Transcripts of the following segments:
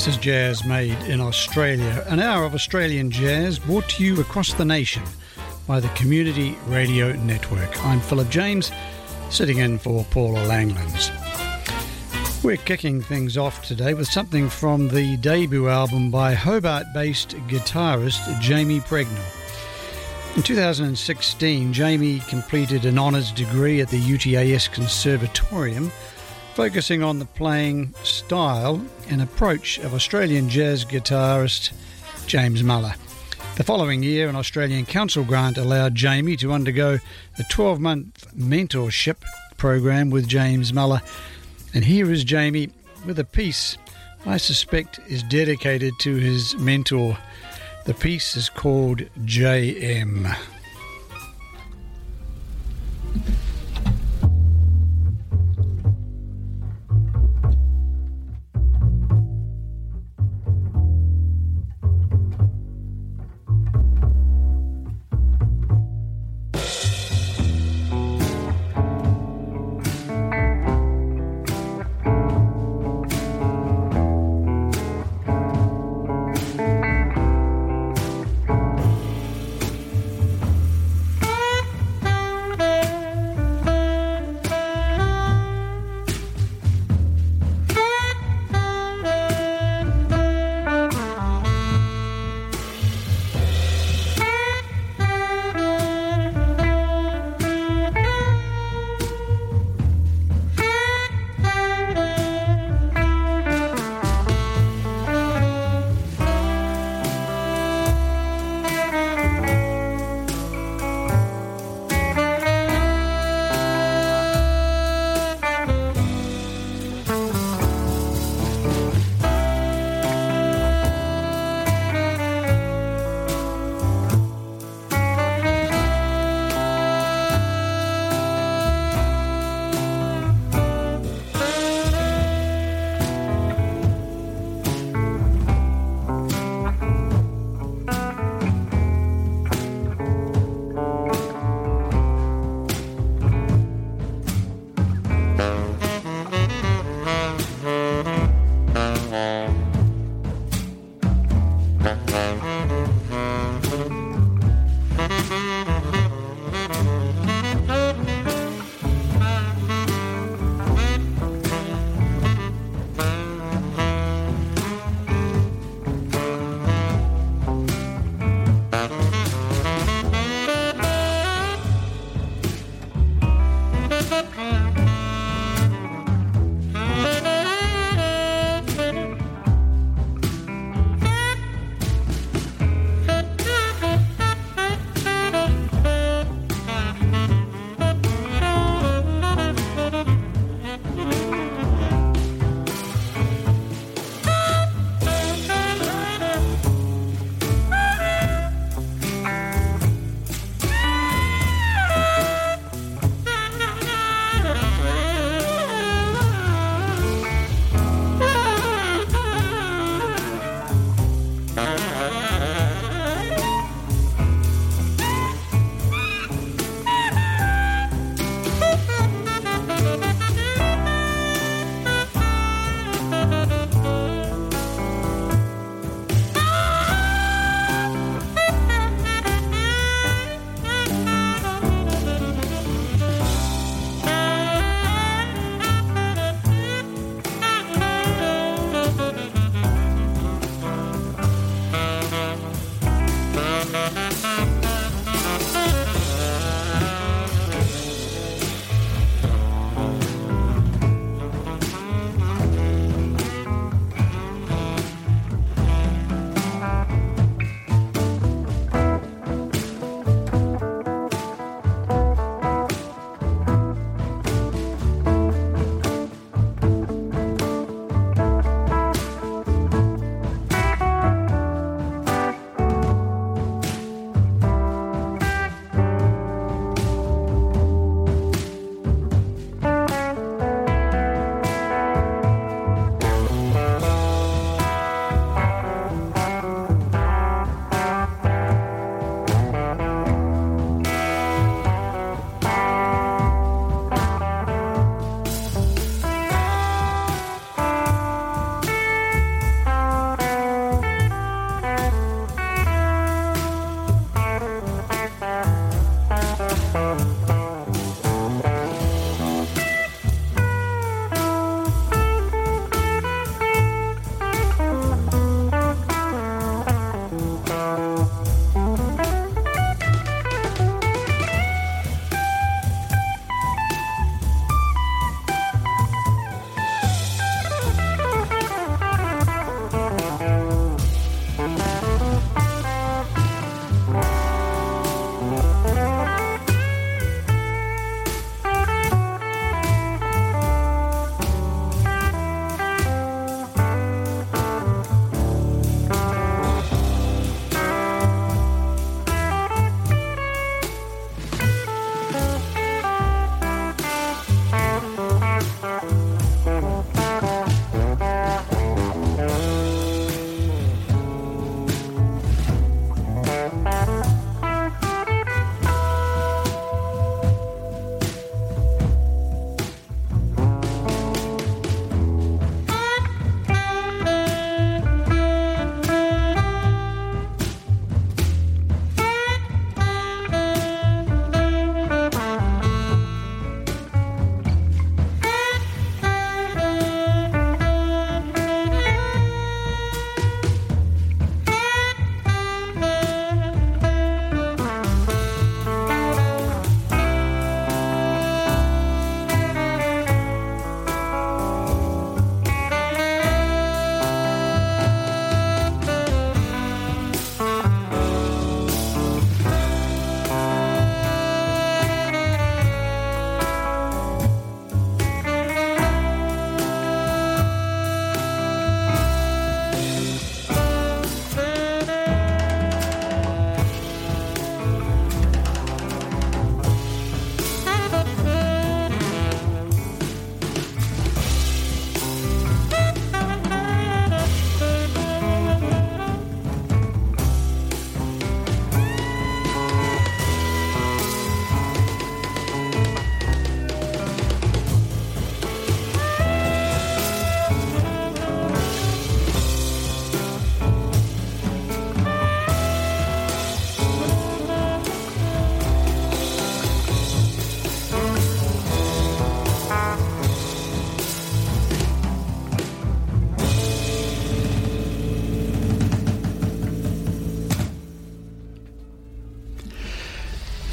is Jazz Made in Australia, an hour of Australian jazz brought to you across the nation by the Community Radio Network. I'm Philip James, sitting in for Paula Langlands. We're kicking things off today with something from the debut album by Hobart-based guitarist Jamie Pregnell. In 2016, Jamie completed an honours degree at the UTAS Conservatorium, focusing on the playing style and approach of Australian jazz guitarist James Muller. The following year, an Australian Council grant allowed Jamie to undergo a 12-month mentorship program with James Muller. And here is Jamie with a piece I suspect is dedicated to his mentor. The piece is called JM.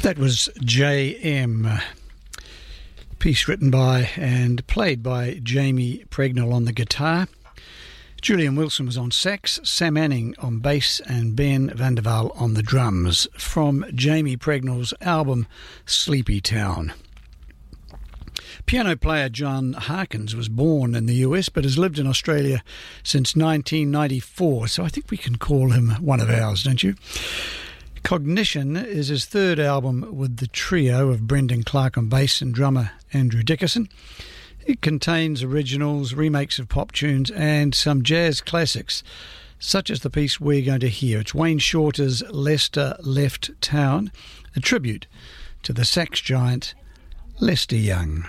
That was J.M., piece written by and played by Jamie Pregnell on the guitar. Julian Wilson was on sax, Sam Anning on bass, and Ben van der Waal on the drums, from Jamie Pregnell's album Sleepy Town. Piano player John Harkins was born in the US but has lived in Australia since 1994, so I think we can call him one of ours, don't you? Cognition is his third album with the trio of Brendan Clark on bass and drummer Andrew Dickerson. It contains originals, remakes of pop tunes and some jazz classics, such as the piece we're going to hear. It's Wayne Shorter's Lester Left Town, a tribute to the sax giant Lester Young.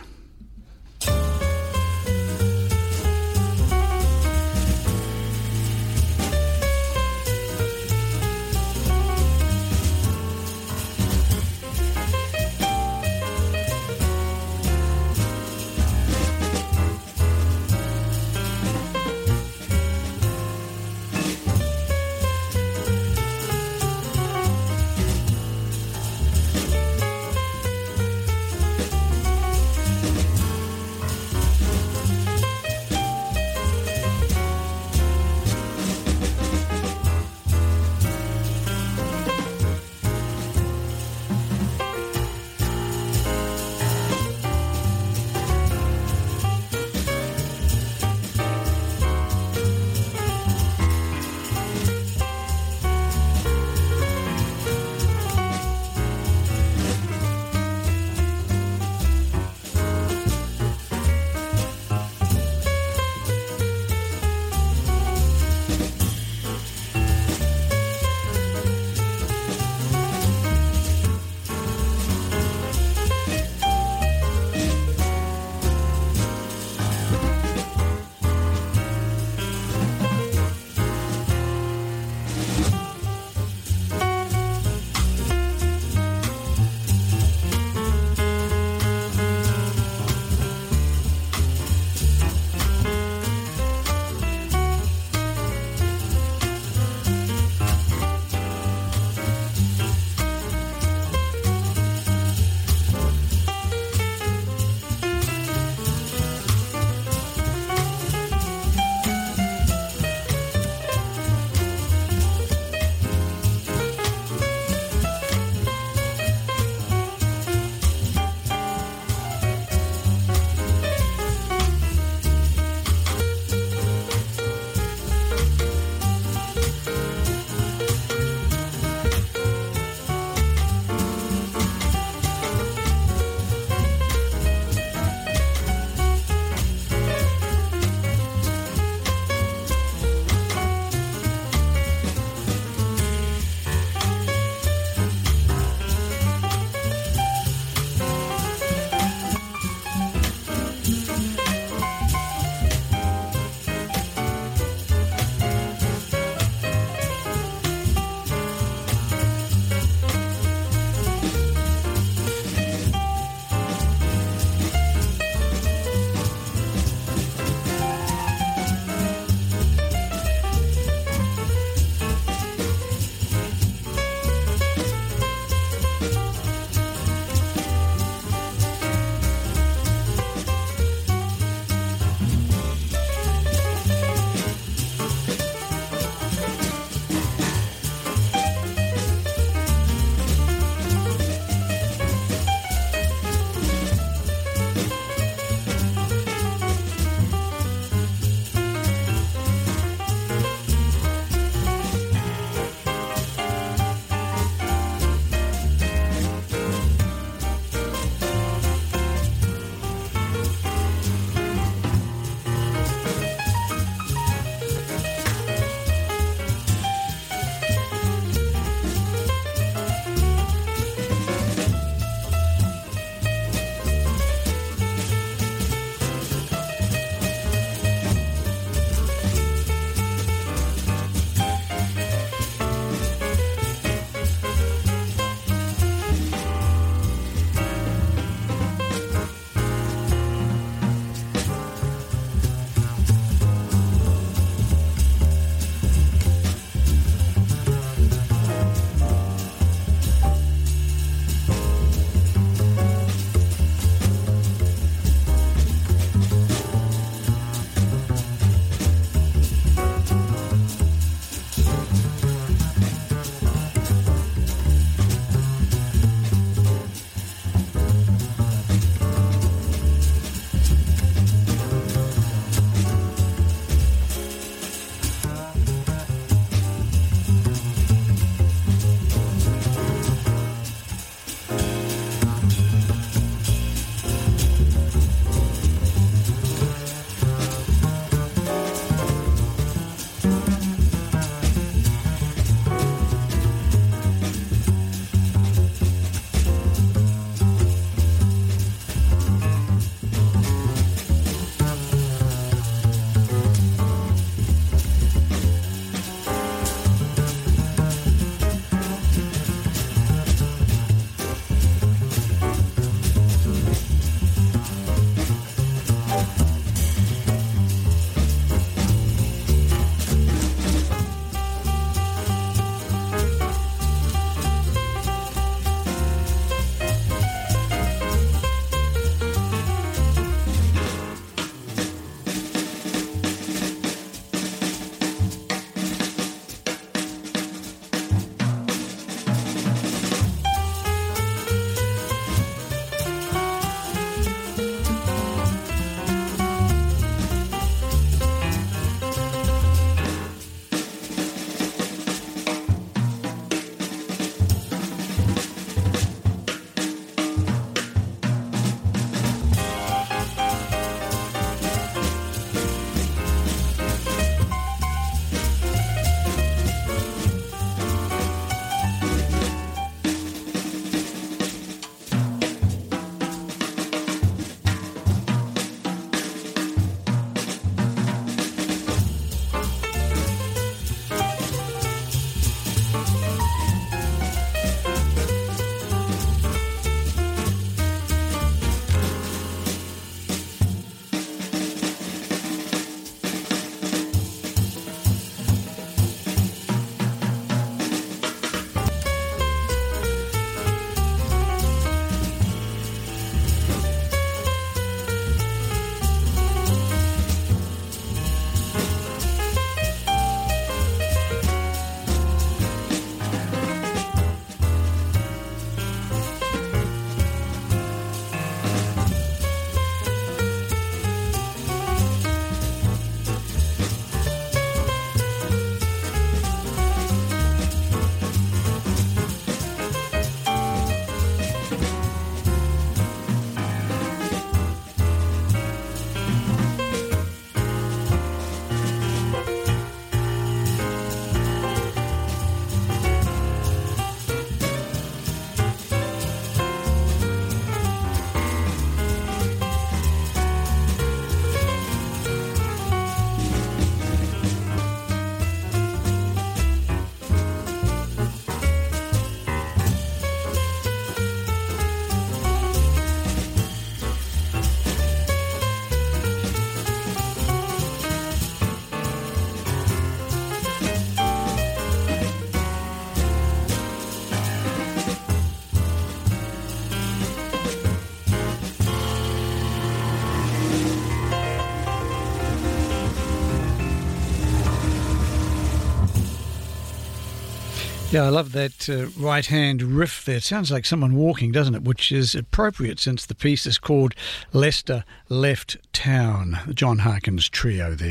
Yeah, I love that right-hand riff there. It sounds like someone walking, doesn't it? Which is appropriate since the piece is called Leicester Left Town, John Harkins Trio there.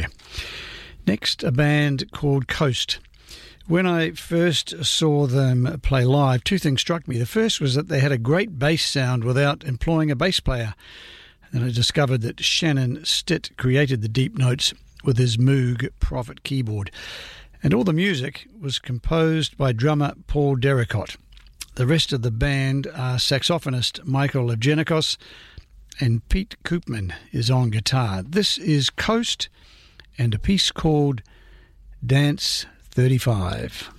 Next, a band called Coast. When I first saw them play live, two things struck me. The first was that they had a great bass sound without employing a bass player. And I discovered that Shannon Stitt created the deep notes with his Moog Prophet keyboard. And all the music was composed by drummer Paul Derricott. The rest of the band are saxophonist Michael Evgenikos, and Pete Koopman is on guitar. This is Coast and a piece called Dance 35.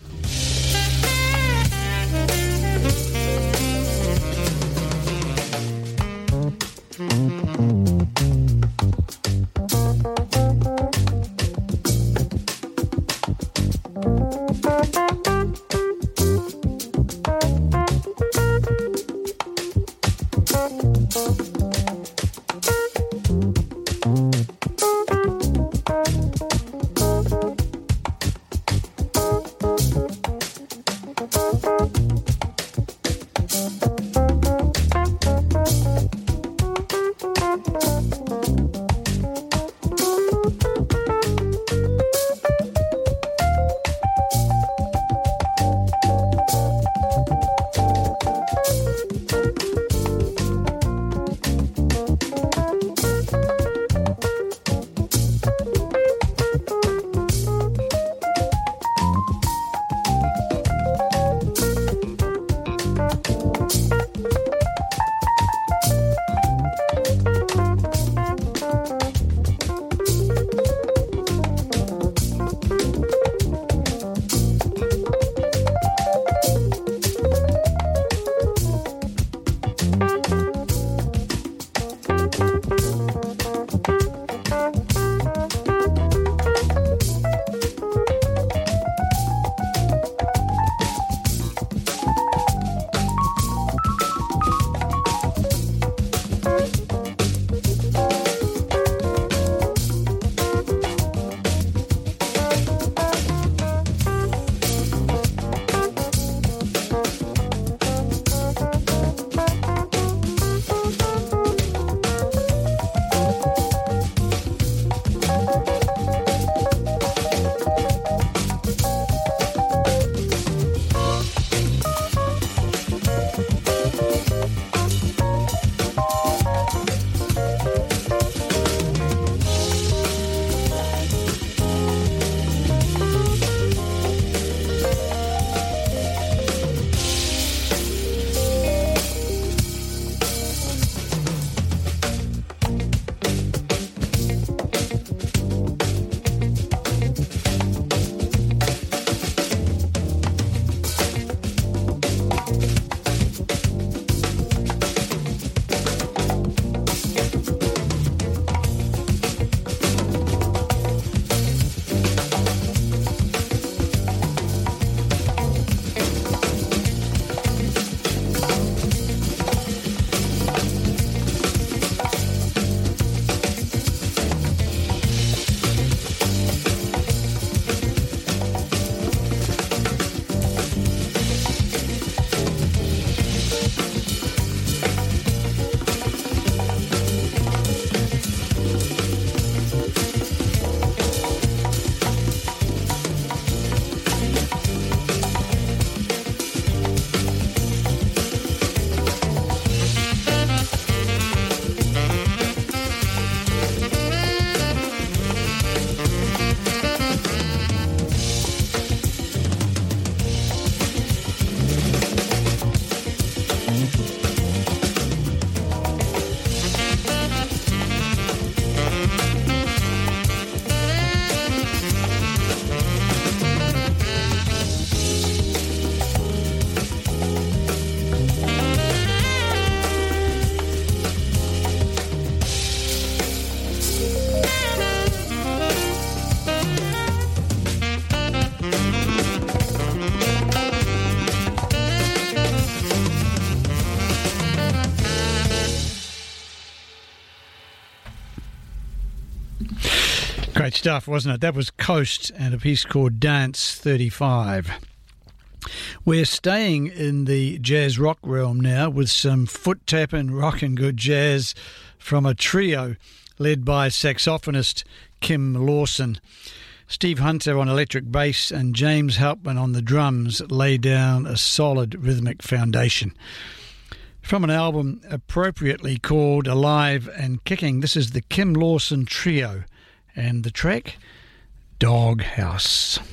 Great stuff, wasn't it? That was Coast and a piece called Dance 35. We're staying in the jazz rock realm now with some foot-tapping, rockin' good jazz from a trio led by saxophonist Kim Lawson. Steve Hunter on electric bass and James Hauptman on the drums lay down a solid rhythmic foundation. From an album appropriately called Alive and Kicking, this is the Kim Lawson Trio and the track Doghouse.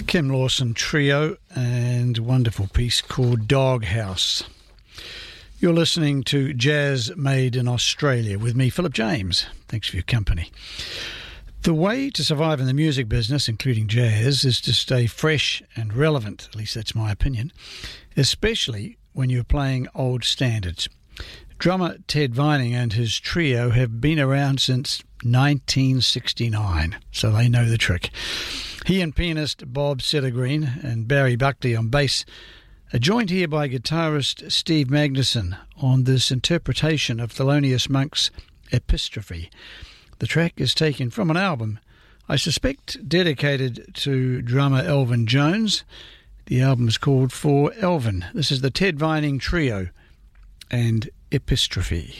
Kim Lawson Trio and a wonderful piece called Doghouse. You're listening to Jazz Made in Australia with me, Philip James. Thanks for your company. The way to survive in the music business, including jazz, is to stay fresh and relevant. At least that's my opinion, especially when you're playing old standards. Drummer Ted Vining and his trio have been around since 1969, so they know the trick. He and pianist Bob Settergreen and Barry Buckley on bass are joined here by guitarist Steve Magnuson on this interpretation of Thelonious Monk's Epistrophe. The track is taken from an album, I suspect dedicated to drummer Elvin Jones. The album is called For Elvin. This is the Ted Vining Trio and Epistrophe.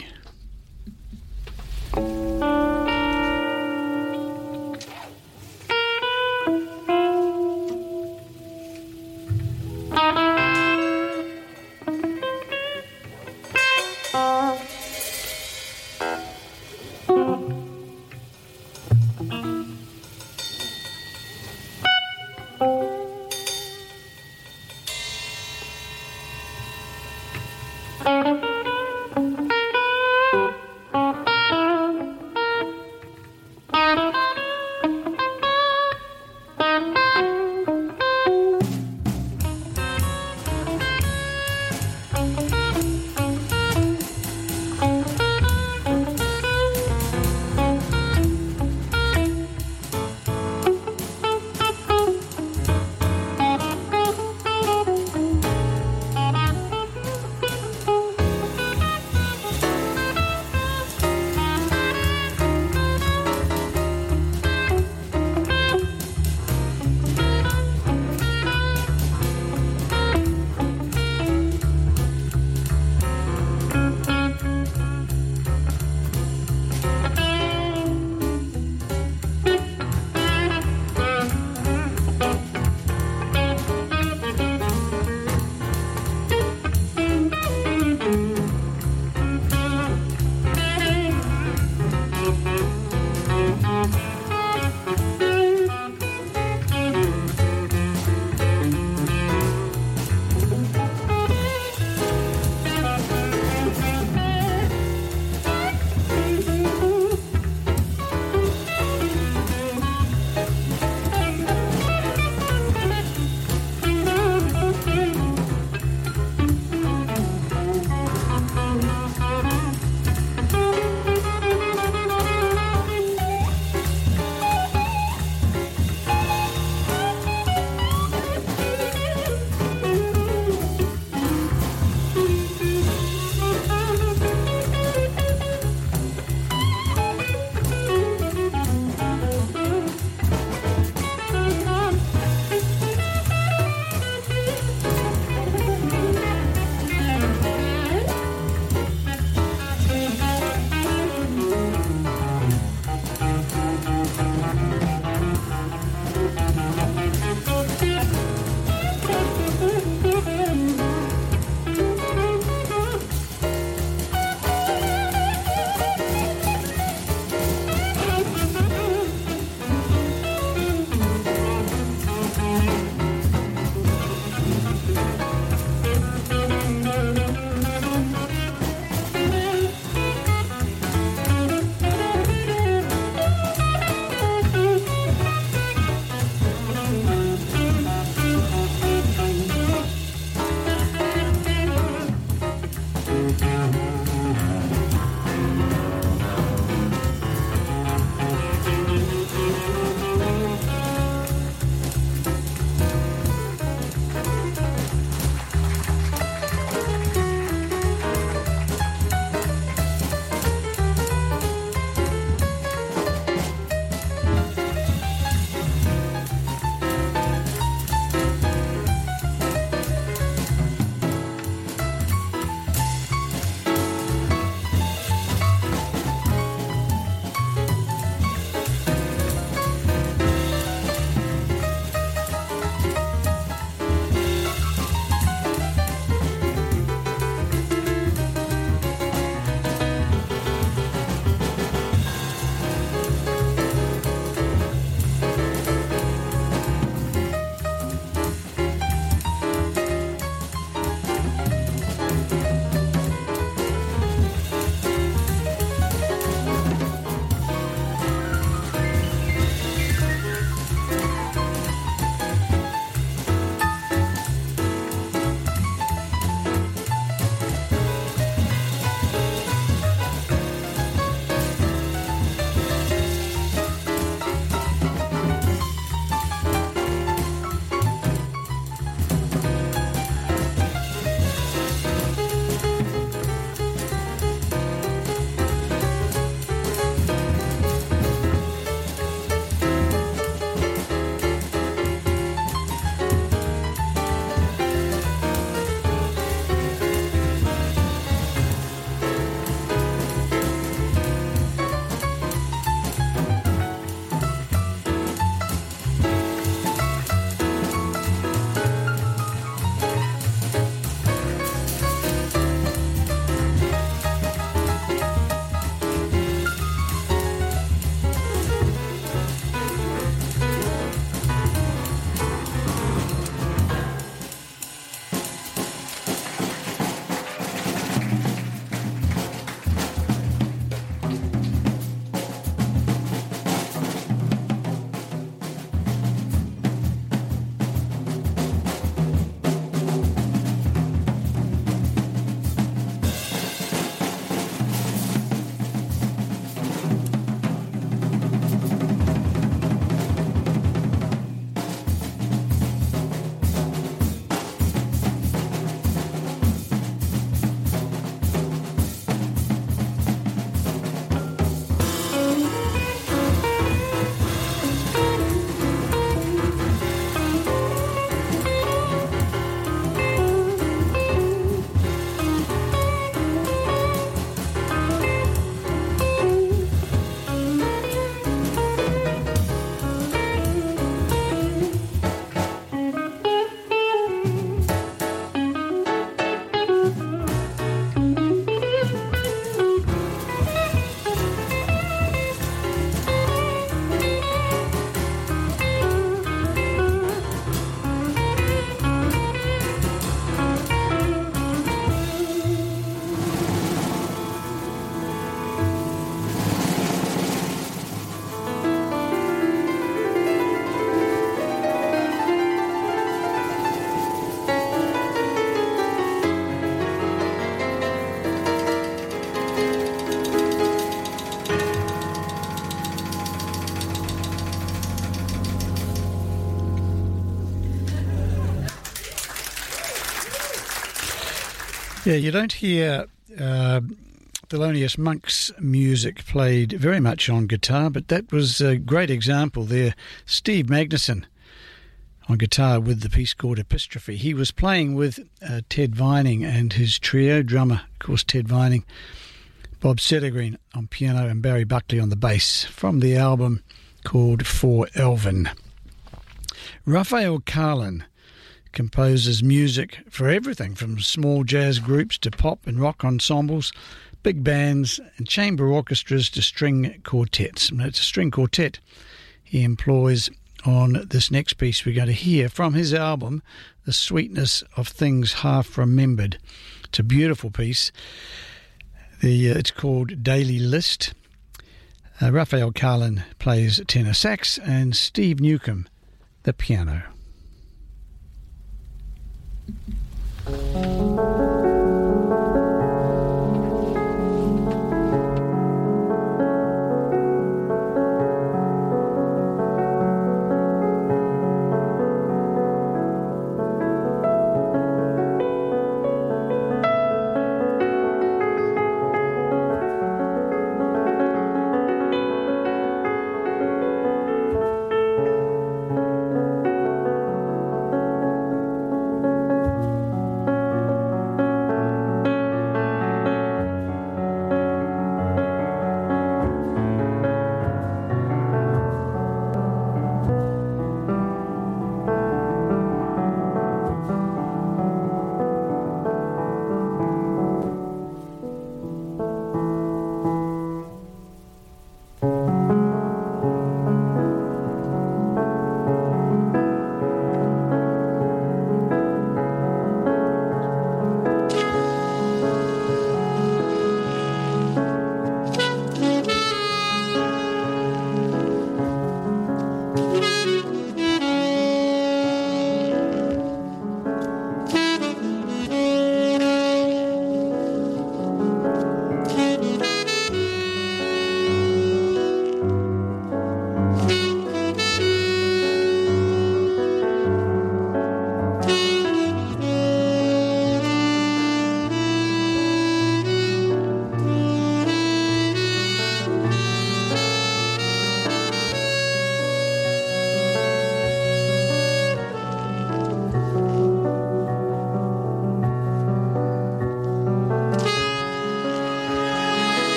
Yeah, you don't hear Thelonious Monk's music played very much on guitar, but that was a great example there. Steve Magnuson on guitar with the piece called Epistrophe. He was playing with Ted Vining and his trio, drummer, of course, Ted Vining, Bob Settergreen on piano and Barry Buckley on the bass, from the album called For Elvin. Raphael Carlin composes music for everything from small jazz groups to pop and rock ensembles, big bands and chamber orchestras to string quartets. And it's a string quartet he employs on this next piece we're going to hear from his album, The Sweetness of Things Half Remembered. It's a beautiful piece. It's called Daily List. Raphael Carlin plays tenor sax and Steve Newcomb the piano.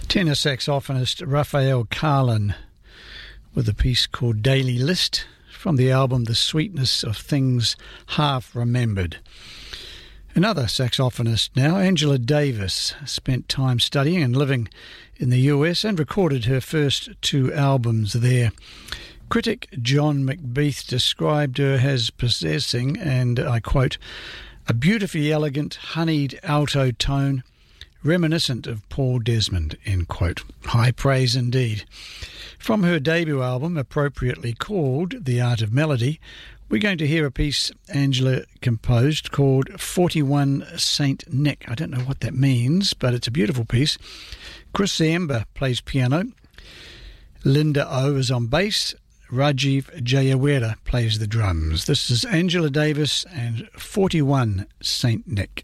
Tenor saxophonist Raphael Carlin with a piece called Daily List from the album The Sweetness of Things Half Remembered. Another saxophonist now, Angela Davis, spent time studying and living in the US and recorded her first 2 albums there. Critic John McBeath described her as possessing, and I quote, a beautifully elegant, honeyed alto tone, reminiscent of Paul Desmond, end quote. High praise indeed. From her debut album, appropriately called The Art of Melody, we're going to hear a piece Angela composed called 41 St. Nick. I don't know what that means, but it's a beautiful piece. Chris Ziemba plays piano. Linda O is on bass. Rajiv Jayawera plays the drums. This is Angela Davis and 41 St. Nick.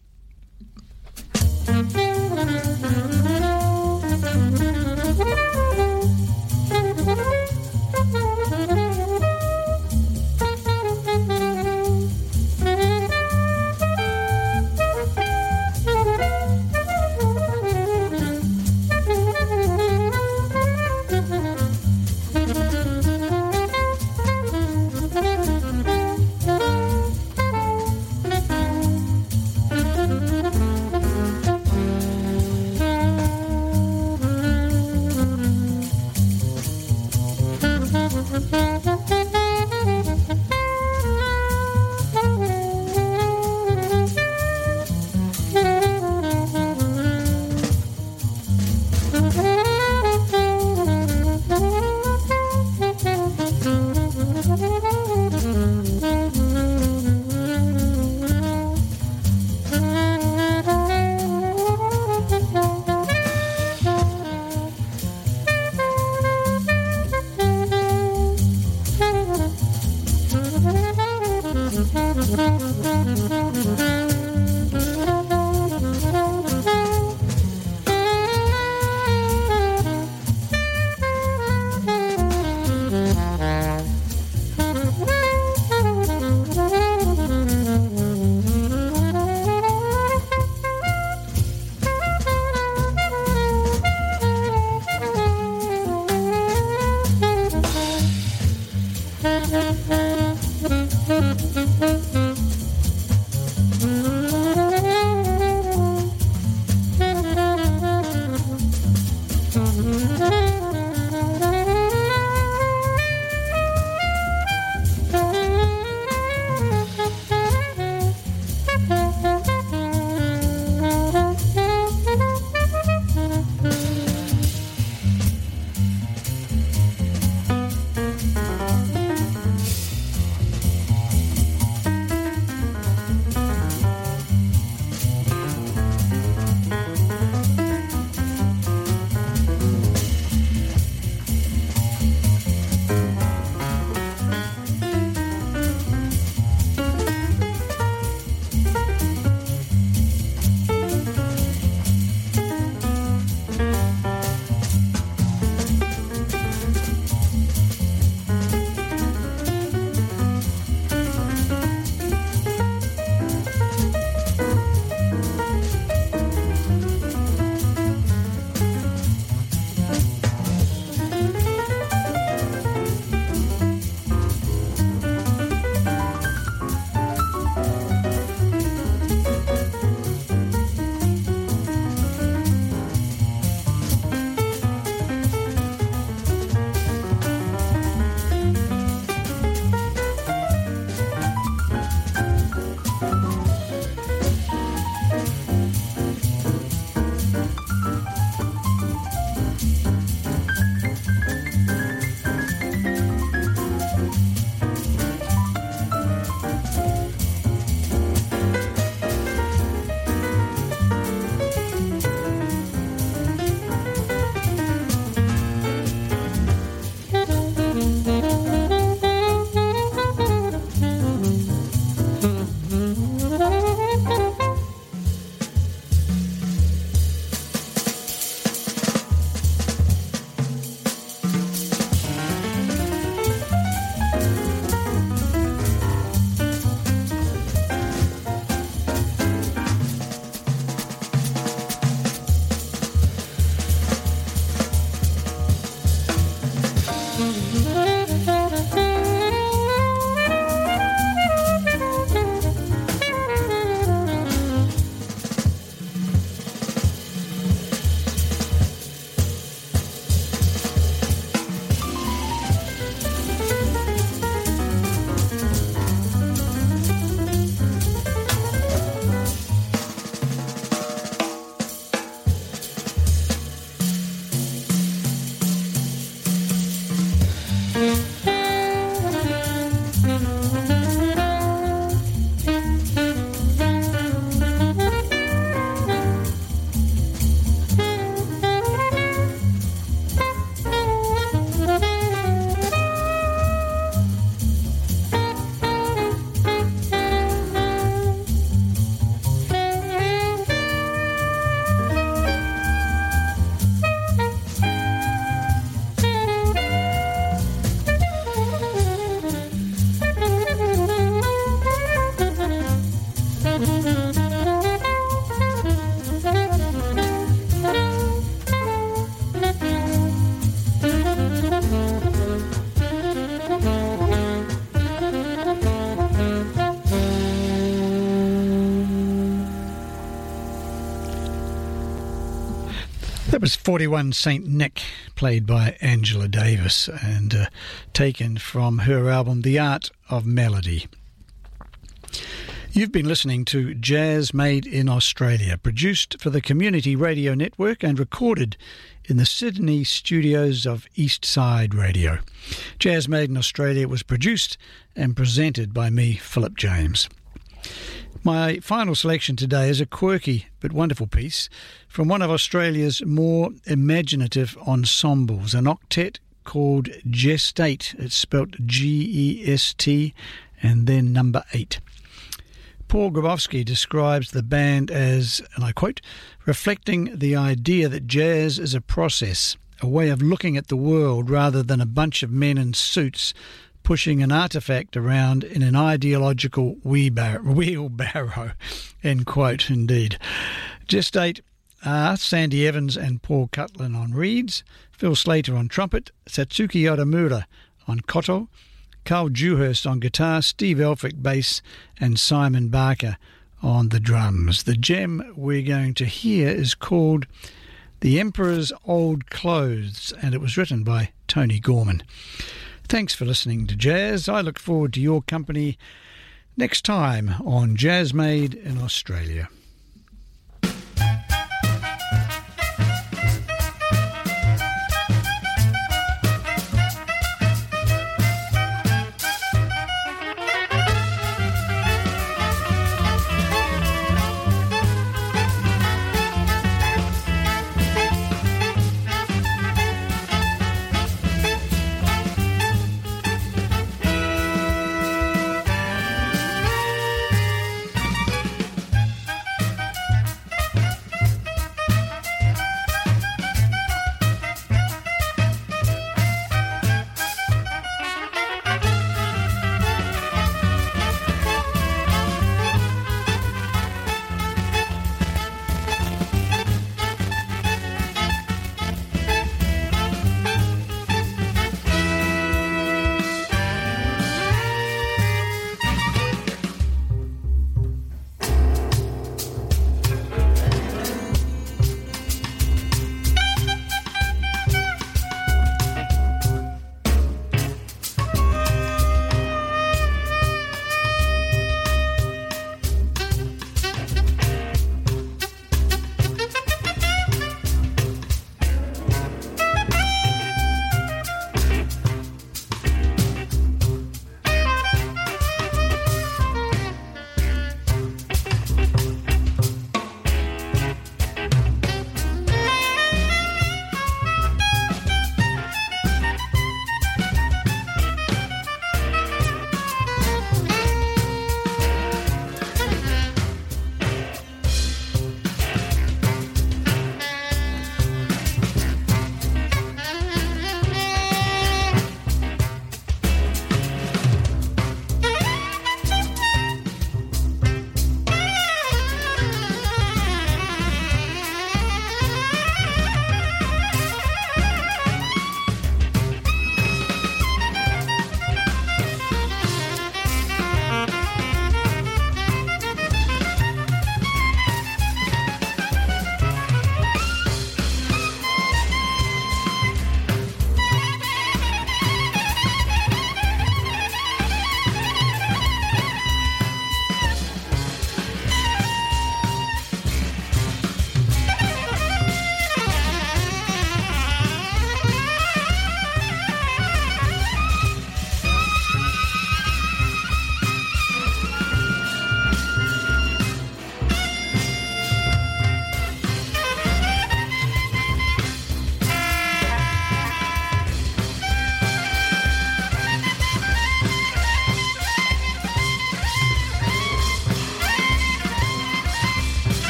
That was 41 St. Nick, played by Angela Davis and taken from her album The Art of Melody. You've been listening to Jazz Made in Australia, produced for the Community Radio Network and recorded in the Sydney studios of Eastside Radio. Jazz Made in Australia was produced and presented by me, Philip James. My final selection today is a quirky but wonderful piece from one of Australia's more imaginative ensembles, an octet called Gest8. It's spelt G-E-S-T and then number 8. Paul Grabowski describes the band as, and I quote, reflecting the idea that jazz is a process, a way of looking at the world rather than a bunch of men in suits pushing an artefact around in an ideological wheelbarrow, end quote, indeed. Gest8 are Sandy Evans and Paul Cutlin on reeds, Phil Slater on trumpet, Satsuki Otamura on koto, Carl Dewhurst on guitar, Steve Elphick bass, and Simon Barker on the drums. The gem we're going to hear is called The Emperor's Old Clothes, and it was written by Tony Gorman. Thanks for listening to Jazz. I look forward to your company next time on Jazz Made in Australia.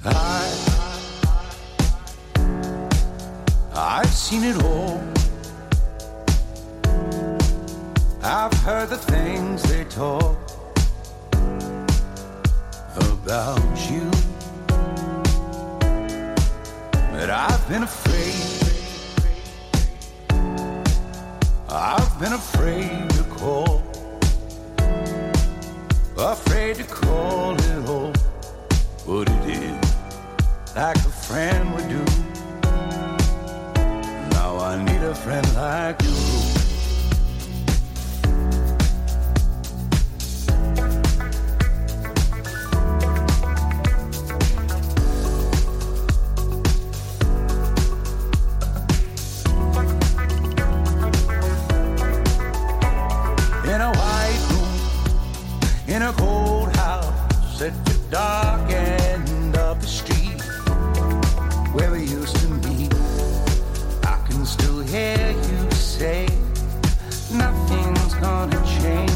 I've seen it all. I've heard the things they talk about you, but I've been afraid. I've been afraid to call, afraid to call it all what it is, like a friend would do. Now I need a friend like you. In a white room, in a cold house at the dark end of the street where we used to meet, I can still hear you say nothing's gonna change.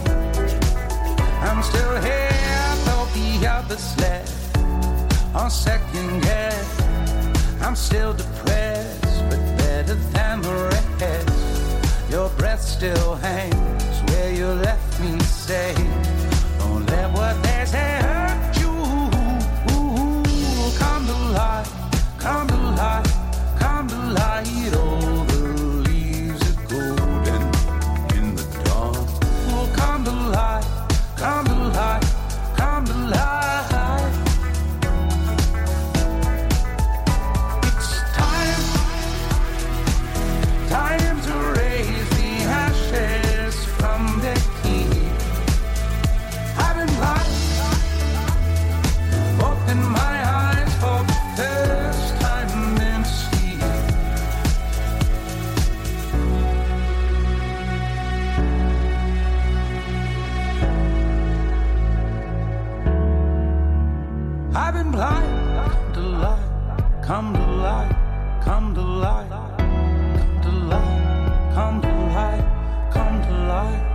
I'm still here, though the others left on second guess. I'm still depressed, but better than the rest. Your breath still hangs where you left me, say don't let what they say hurt you. Come to light, come to light, come to light. All the leaves are golden in the dawn. Oh, come to light, come to light, come to light. It's time, time to raise the ashes from the heat. I've been blind, open my eyes for the first time in sleep. I've been blind, come to light, come to light, come to light, come to light, come to light, come to light.